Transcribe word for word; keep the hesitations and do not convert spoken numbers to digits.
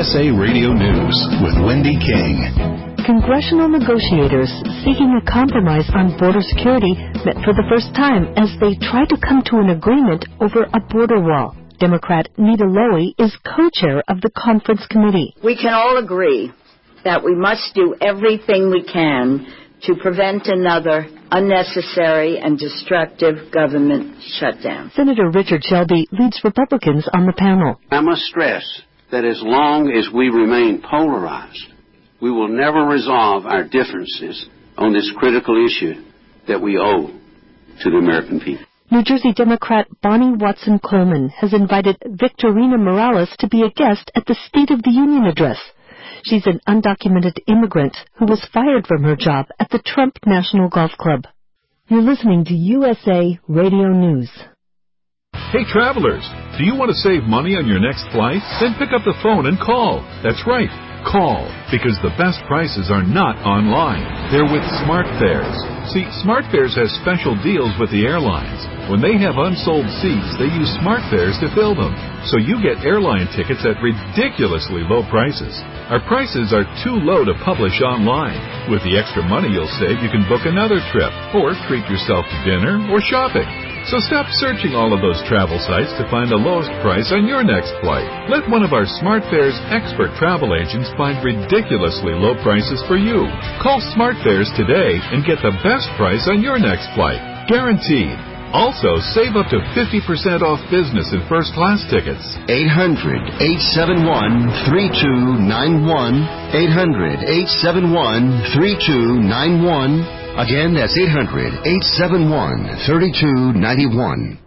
S A Radio News with Wendy King. Congressional negotiators seeking a compromise on border security met for the first time as they try to come to an agreement over a border wall. Democrat Nita Lowey is co-chair of the conference committee. We can all agree that we must do everything we can to prevent another unnecessary and destructive government shutdown. Senator Richard Shelby leads Republicans on the panel. I must stress that as long as we remain polarized, we will never resolve our differences on this critical issue that we owe to the American people. New Jersey Democrat Bonnie Watson Coleman has invited Victorina Morales to be a guest at the State of the Union address. She's an undocumented immigrant who was fired from her job at the Trump National Golf Club. You're listening to U S A Radio News. Hey, travelers, do you want to save money on your next flight? Then pick up the phone and call. That's right. Call, because the best prices are not online. They're with SmartFares. See, SmartFares has special deals with the airlines. When they have unsold seats, they use SmartFares to fill them. So you get airline tickets at ridiculously low prices. Our prices are too low to publish online. With the extra money you'll save, you can book another trip, or treat yourself to dinner or shopping. So stop searching all of those travel sites to find the lowest price on your next flight. Let one of our SmartFares expert travel agents find ridiculously low prices for you. Call SmartFares today and get the best price on your next flight. Guaranteed. Also, save up to fifty percent off business and first class tickets. eight hundred, eight seven one, three two nine one. eight hundred, eight seven one, three two nine one. Again, that's eight hundred, eight seven one, three two nine one.